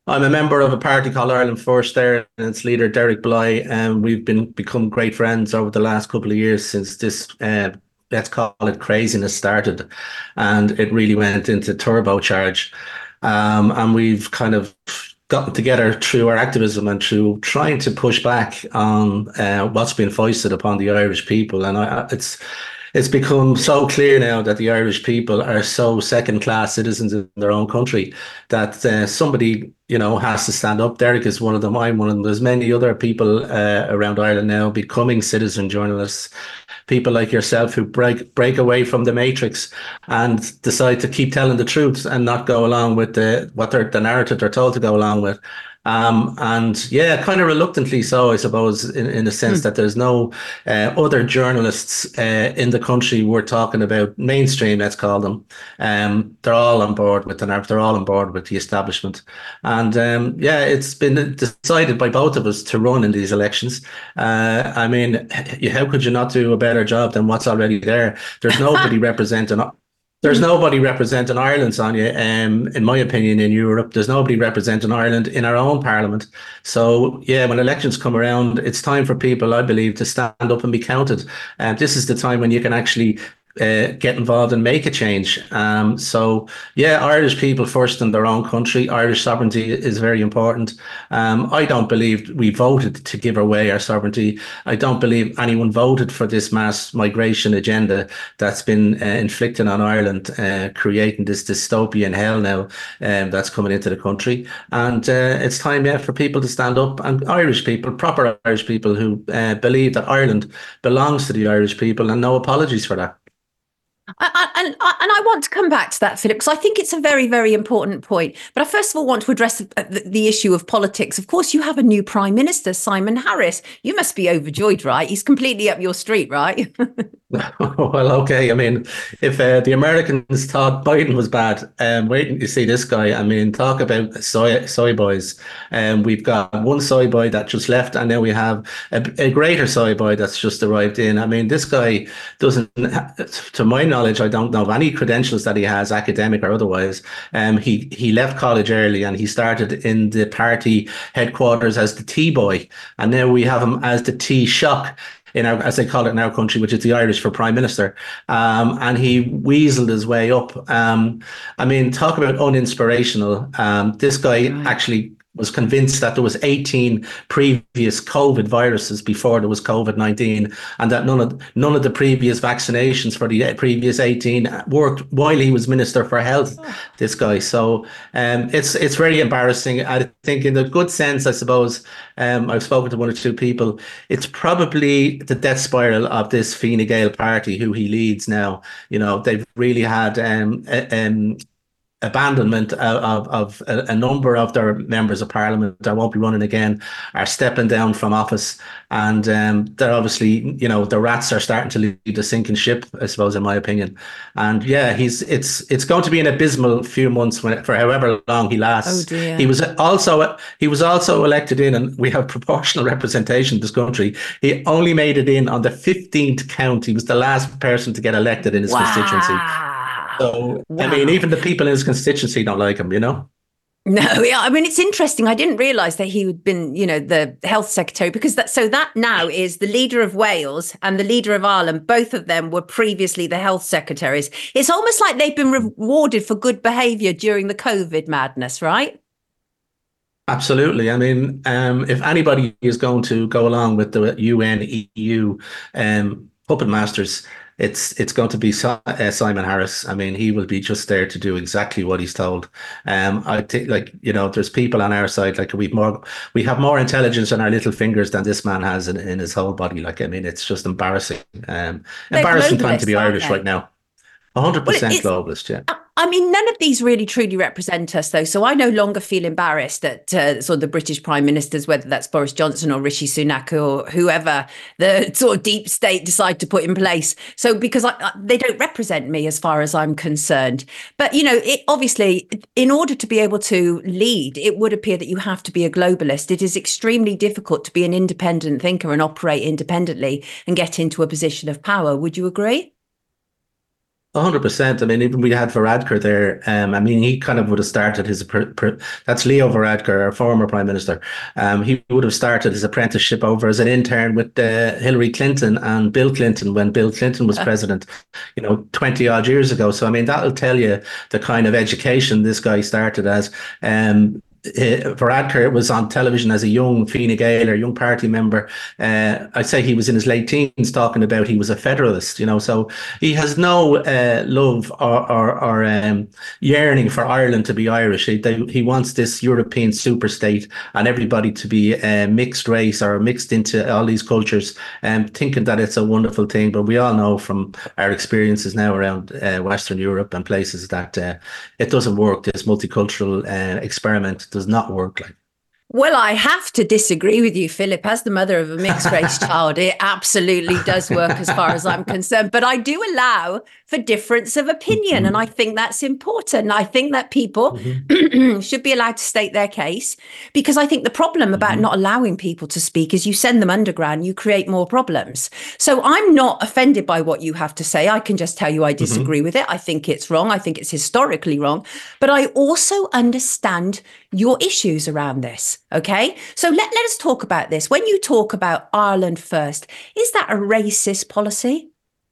I'm a member of a party called Ireland First there, and its leader, Derek Bly, and we've been become great friends over the last couple of years since this, uh, let's call it craziness started, and it really went into turbocharge. Um, and we've kind of gotten together through our activism and through trying to push back on uh, what's been foisted upon the Irish people. And I, it's It's become so clear now that the Irish people are so second-class citizens in their own country that uh, somebody, you know, has to stand up. Derek is one of them. I'm one of them. There's many other people uh, around Ireland now becoming citizen journalists. People like yourself who break break away from the matrix and decide to keep telling the truth and not go along with the what they're the narrative they're told to go along with. Um, and yeah, kind of reluctantly so, I suppose, in, in a sense mm. that there's no uh, other journalists uh, in the country we're talking about, mainstream, let's call them. Um, they're all on board with the narrative, they're all on board with the establishment. And um, yeah, it's been decided by both of us to run in these elections. Uh, I mean, how could you not do a better job than what's already there? There's nobody representing... There's nobody representing Ireland, Sonia, um, in my opinion, in Europe. There's nobody representing Ireland in our own parliament. So, yeah, when elections come around, it's time for people, I believe, to stand up and be counted. And uh, this is the time when you can actually uh, get involved and make a change. Um, so, yeah, Irish people first in their own country. Irish sovereignty is very important. Um, I don't believe we voted to give away our sovereignty. I don't believe anyone voted for this mass migration agenda that's been uh, inflicted on Ireland, uh, creating this dystopian hell now um, that's coming into the country. And uh, it's time, yeah, for people to stand up, and Irish people, proper Irish people who uh, believe that Ireland belongs to the Irish people, and no apologies for that. I, I, and, I, and I want to come back to that, Philip, because I think it's a very, very important point. But I first of all want to address the, the, the issue of politics. Of course, you have a new Prime Minister, Simon Harris. You must be overjoyed, right? He's completely up your street, right? Well, okay. I mean, if uh, the Americans thought Biden was bad, um, wait to see this guy. I mean, talk about soy, soy boys. Um, we've got one soy boy that just left, and now we have a, a greater soy boy that's just arrived in. I mean, this guy doesn't, to my knowledge, I don't know of any credentials that he has, academic or otherwise. Um, he, he left college early, and he started in the party headquarters as the tea boy, and now we have him as the tea shock, in our, as they call it in our country, which is the Irish for Prime Minister. Um, and he weaseled his way up. Um, I mean, talk about uninspirational. Um, this guy right. actually was convinced that there was eighteen previous COVID viruses before there was COVID nineteen, and that none of none of the previous vaccinations for the previous eighteen worked while he was Minister for Health, oh. this guy. So um, it's it's very embarrassing. I think in a good sense, I suppose, um, I've spoken to one or two people, it's probably the death spiral of this Fine Gael party who he leads now. You know, they've really had um, a, um abandonment of, of a, a number of their members of parliament that won't be running again, are stepping down from office, and um, they're obviously, you know, the rats are starting to lead the sinking ship, I suppose, in my opinion. And yeah, he's it's it's going to be an abysmal few months when, for however long he lasts. Oh dear. He was also he was also elected in, and we have proportional representation in this country. He only made it in on the fifteenth count. He was the last person to get elected in his wow. constituency. So, wow. I mean, even the people in his constituency don't like him, you know? No, yeah, I mean, it's interesting. I didn't realise that he had been, you know, the health secretary, because that, so that now is the leader of Wales and the leader of Ireland. Both of them were previously the health secretaries. It's almost like they've been rewarded for good behaviour during the COVID madness, right? Absolutely. I mean, um, if anybody is going to go along with the U N, E U um, puppet masters, It's it's going to be uh, Simon Harris. I mean, he will be just there to do exactly what he's told. Um, I think, like, you know, there's people on our side, like we've more, we have more intelligence in our little fingers than this man has in, in his whole body. Like, I mean, it's just embarrassing. Um, embarrassing time to be Irish right now. one hundred percent well, globalist, yeah. I mean, none of these really truly represent us, though. So I no longer feel embarrassed that uh, sort of the British Prime Ministers, whether that's Boris Johnson or Rishi Sunak or whoever the sort of deep state decide to put in place. So because I, I, they don't represent me as far as I'm concerned. But, you know, it, obviously, in order to be able to lead, it would appear that you have to be a globalist. It is extremely difficult to be an independent thinker and operate independently and get into a position of power. Would you agree? A hundred percent. I mean, even we had Varadkar there. Um, I mean, he kind of would have started his. Per, per, that's Leo Varadkar, our former prime minister. Um, he would have started his apprenticeship over as an intern with uh, Hillary Clinton and Bill Clinton when Bill Clinton was president, you know, twenty odd years ago. So I mean, that'll tell you the kind of education this guy started as. Um, Uh, Varadkar was on television as a young Fine Gael, young party member. Uh, I'd say he was in his late teens talking about he was a federalist, you know, so he has no uh, love or, or, or um, yearning for Ireland to be Irish. He, they, he wants this European superstate and everybody to be uh, mixed race or mixed into all these cultures, and um, thinking that it's a wonderful thing. But we all know from our experiences now around uh, Western Europe and places that uh, it doesn't work. This multicultural uh, experiment does not work. Like, well, I have to disagree with you, Philip. As the mother of a mixed race child, it absolutely does work as far as I'm concerned. But I do allow for difference of opinion. Mm-hmm. And I think that's important. I think that people mm-hmm. should be allowed to state their case, because I think the problem about mm-hmm. not allowing people to speak is you send them underground, you create more problems. So I'm not offended by what you have to say. I can just tell you I disagree mm-hmm. with it. I think it's wrong. I think it's historically wrong. But I also understand your issues around this. Okay, so let, let us talk about this. When you talk about Ireland first, is that a racist policy?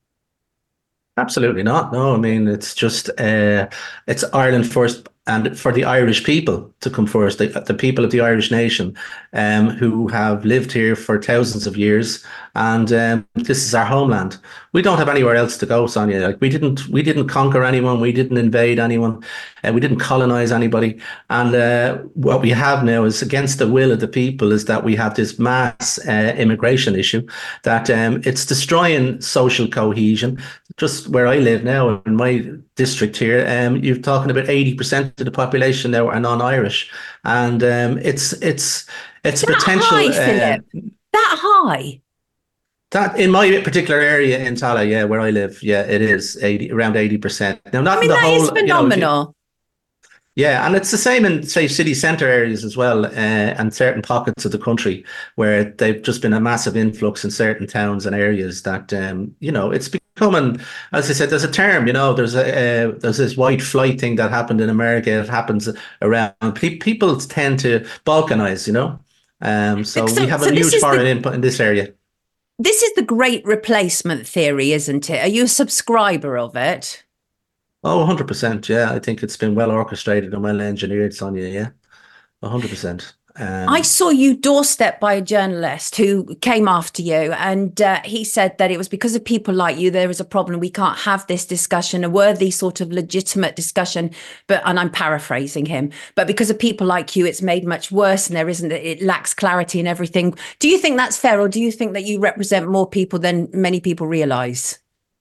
Absolutely not. No, I mean, it's just, uh, it's Ireland first, and for the Irish people to come first, the, the people of the Irish nation um, who have lived here for thousands of years. And um, this is our homeland. We don't have anywhere else to go, Sonia. Like we didn't, we didn't conquer anyone. We didn't invade anyone. And uh, we didn't colonize anybody. And uh, what we have now is, against the will of the people, is that we have this mass uh, immigration issue that um, it's destroying social cohesion. Just where I live now in my district here, um, you're talking about eighty percent of the population now are non-Irish, and um, it's it's it's a that potential high, uh, Philip? That high. That in my particular area in Tala, yeah, where I live, yeah, it is eighty, around eighty percent. Now, not I mean, the that whole. is phenomenal. You know, yeah, and it's the same in, say, city centre areas as well, uh, and certain pockets of the country where they've just been a massive influx in certain towns and areas that, um, you know, it's becoming, as I said, there's a term, you know, there's a uh, there's this white flight thing that happened in America. It happens around. Pe- people tend to balkanize, you know, um, so, so we have so a huge foreign the- input in this area. This is the great replacement theory, isn't it? Are you a subscriber of it? Oh, one hundred percent. Yeah, I think it's been well orchestrated and well engineered, Sonia. Yeah, one hundred percent. Um, I saw you doorstep by a journalist who came after you, and uh, he said that it was because of people like you there is a problem. We can't have this discussion, a worthy sort of legitimate discussion. But and I'm paraphrasing him, but because of people like you, it's made much worse, and there isn't. It lacks clarity and everything. Do you think that's fair, or do you think that you represent more people than many people realise?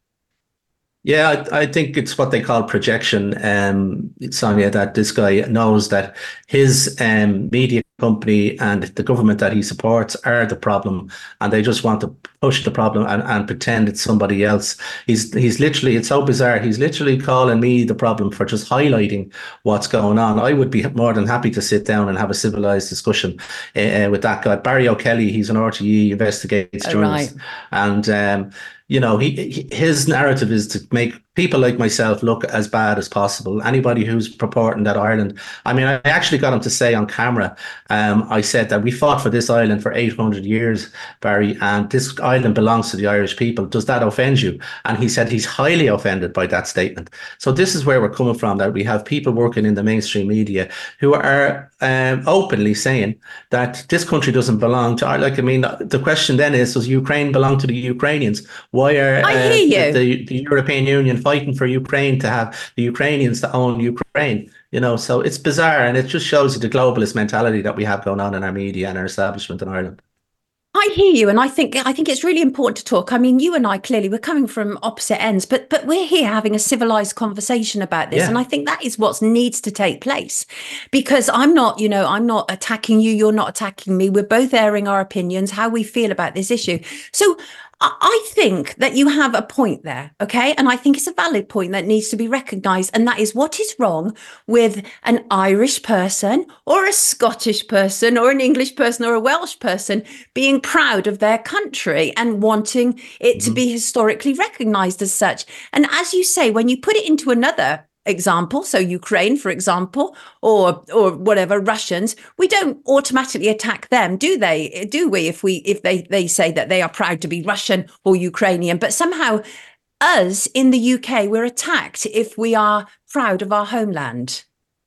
Yeah, I, I think it's what they call projection, um, Sonia, that this guy knows that his um, media company and the government that he supports are the problem, and they just want to push the problem and, and pretend it's somebody else. He's he's literally, it's so bizarre, he's literally calling me the problem for just highlighting what's going on. I would be more than happy to sit down and have a civilised discussion uh, with that guy. Barry O'Kelly, he's an R T E investigates oh, journalist. Right. And um, you know, he, he his narrative is to make people like myself look as bad as possible. Anybody who's purporting that Ireland, I mean, I actually got him to say on camera, um, I said that we fought for this island for eight hundred years, Barry, and this island belongs to the Irish people. Does that offend you? And he said he's highly offended by that statement. So this is where we're coming from, that we have people working in the mainstream media who are um, openly saying that this country doesn't belong to Ireland. Like, I mean, the question then is, does Ukraine belong to the Ukrainians? Why are I uh, hear you. the, the European Union fighting for Ukraine to have the Ukrainians to own Ukraine? You know, so it's bizarre, and it just shows you the globalist mentality that we have going on in our media and our establishment in Ireland. I hear you, and I think I think it's really important to talk. I mean, you and I clearly we're coming from opposite ends, but but we're here having a civilized conversation about this, yeah. And I think that is what needs to take place. Because I'm not, you know, I'm not attacking you, you're not attacking me. We're both airing our opinions, how we feel about this issue. So I think that you have a point there, okay? And I think it's a valid point that needs to be recognised. And that is, what is wrong with an Irish person or a Scottish person or an English person or a Welsh person being proud of their country and wanting it mm-hmm. to be historically recognised as such? And as you say, when you put it into another example, so Ukraine, for example, or or whatever, Russians, we don't automatically attack them, do they? Do we? If we if they they say that they are proud to be Russian or Ukrainian, but somehow us in the U K, we're attacked if we are proud of our homeland.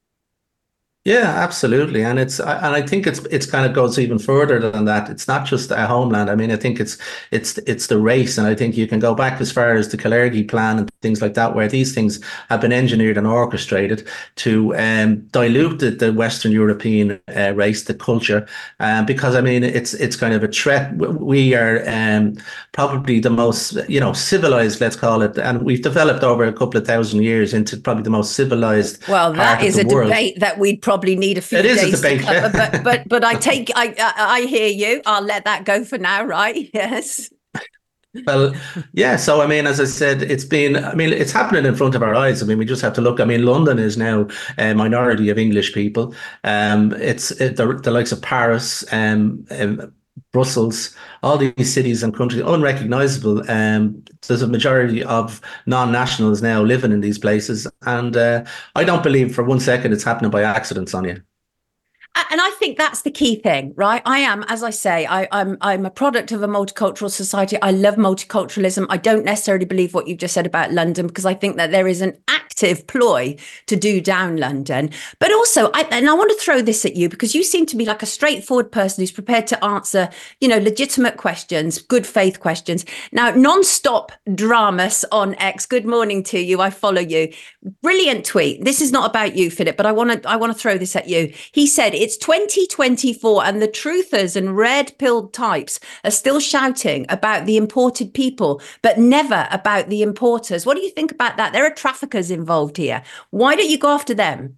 Yeah, absolutely, and it's and I think it's it's kind of goes even further than that. It's not just a homeland. I mean, I think it's it's it's the race, and I think you can go back as far as the Kalergi plan and things like that, where these things have been engineered and orchestrated to um, dilute the, the Western European uh, race, the culture, um, because I mean, it's it's kind of a threat. We are um, probably the most you know civilized, let's call it, and we've developed over a couple of thousand years into probably the most civilized. Well, that is a world. debate that we'd probably Probably need a few it is days a debate, to cover, yeah. but but but I take I, I I hear you. I'll let that go for now, right? Yes. Well, yeah. So I mean, as I said, it's been. I mean, it's happening in front of our eyes. I mean, we just have to look. I mean, London is now a minority of English people. Um, it's it, the, the likes of Paris, um, um, Brussels, all these cities and countries, unrecognizable. Um, there's a majority of non-nationals now living in these places. And uh, I don't believe for one second it's happening by accident, Sonia. And I think that's the key thing, right? I am, as I say, I, I'm I'm a product of a multicultural society. I love multiculturalism. I don't necessarily believe what you've just said about London, because I think that there is an active ploy to do down London. But also, I, and I want to throw this at you, because you seem to be like a straightforward person who's prepared to answer, you know, legitimate questions, good faith questions. Now, non-stop dramas on X. Good morning to you. I follow you. Brilliant tweet. This is not about you, Philip, but I want to I want to throw this at you. He said, it's twenty twenty-four and the truthers and red-pilled types are still shouting about the imported people, but never about the importers. What do you think about that? There are traffickers involved here. Why don't you go after them?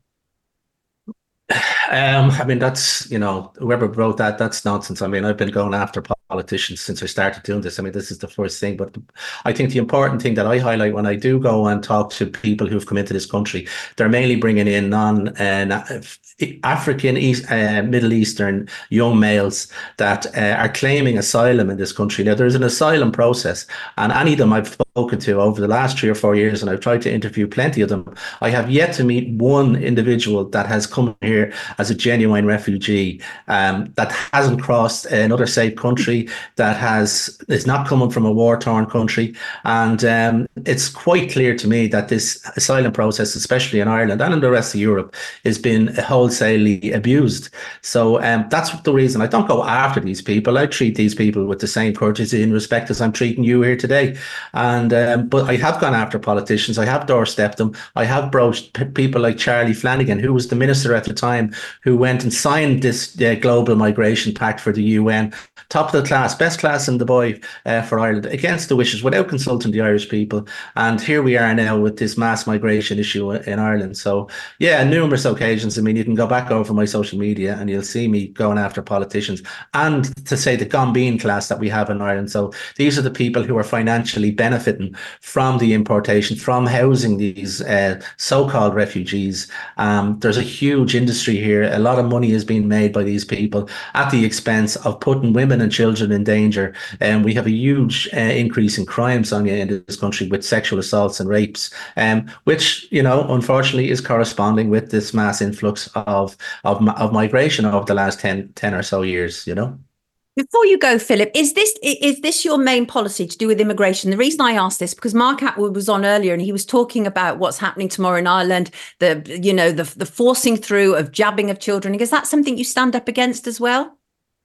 Um, I mean, that's, you know, whoever wrote that, that's nonsense. I mean, I've been going after politicians since I started doing this. I mean, this is the first thing, but I think the important thing that I highlight when I do go and talk to people who've come into this country, they're mainly bringing in non uh, African, East, uh, Middle Eastern young males that uh, are claiming asylum in this country. Now, there's an asylum process, and any of them I've spoken to over the last three or four years, and I've tried to interview plenty of them, I have yet to meet one individual that has come here as a genuine refugee, um, that hasn't crossed another safe country, that has is not coming from a war-torn country. And um, it's quite clear to me that this asylum process, especially in Ireland and in the rest of Europe, has been wholesalely abused. So um, that's the reason I don't go after these people. I treat these people with the same courtesy and respect as I'm treating you here today. And um, but I have gone after politicians. I have doorstepped them. I have broached p- people like Charlie Flanagan, who was the minister at the time, who went and signed this uh, global migration pact for the U N, top of the class, best class in the boy uh, for Ireland, against the wishes, without consulting the Irish people. And here we are now with this mass migration issue in Ireland. So yeah, numerous occasions. I mean, you can go back over my social media and you'll see me going after politicians, and to say the Gombeen class that we have in Ireland. So these are the people who are financially benefiting from the importation, from housing these uh, so-called refugees. Um, there's a huge industry here. A lot of money is being made by these people at the expense of putting women and children in danger. And we have a huge uh, increase in crime, Sonia, in this country, with sexual assaults and rapes, um, which, you know, unfortunately is corresponding with this mass influx of of, of migration over the last ten, ten or so years, you know. Before you go, Philip, is this is this your main policy to do with immigration? The reason I asked this, because Mark Atwood was on earlier and he was talking about what's happening tomorrow in Ireland, the, you know, the the forcing through of jabbing of children. Is that something you stand up against as well?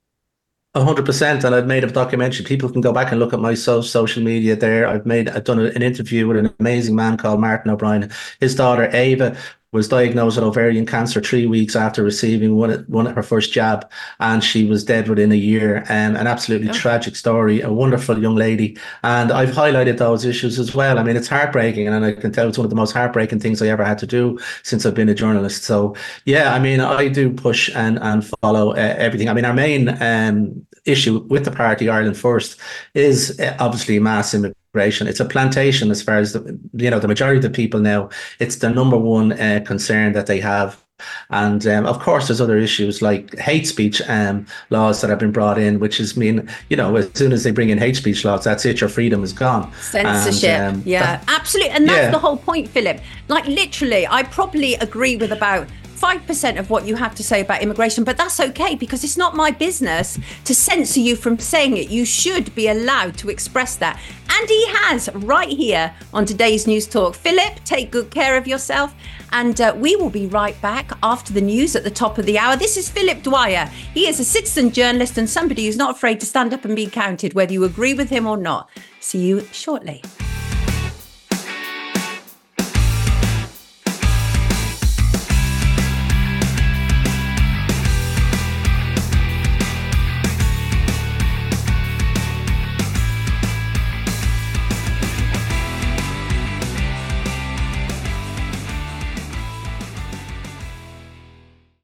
A hundred percent, and I've made a documentary. People can go back and look at my so- social media there. I've made, I've done an interview with an amazing man called Martin O'Brien. His daughter Ava was diagnosed with ovarian cancer three weeks after receiving one of, one of her first jab, and she was dead within a year. Um, an absolutely oh. tragic story, a wonderful young lady. And I've highlighted those issues as well. I mean, it's heartbreaking, and I can tell it's one of the most heartbreaking things I ever had to do since I've been a journalist. So, yeah, I mean, I do push and, and follow uh, everything. I mean, our main um, issue with the party, Ireland First, is uh, obviously mass immigration. It's a plantation as far as, the, you know, the majority of the people now, it's the number one uh, concern that they have. And um, of course, there's other issues like hate speech um, laws that have been brought in, which is mean, you know, as soon as they bring in hate speech laws, that's it, your freedom is gone. Censorship. And, um, yeah, that, absolutely. And that's yeah. the whole point, Philip. Like, literally, I probably agree with about five percent of what you have to say about immigration, but that's okay, because it's not my business to censor you from saying it. You should be allowed to express that. And he has, right here on today's News Talk. Philip, take good care of yourself. And uh, we will be right back after the news at the top of the hour. This is Philip Dwyer. He is a citizen journalist and somebody who's not afraid to stand up and be counted, whether you agree with him or not. See you shortly.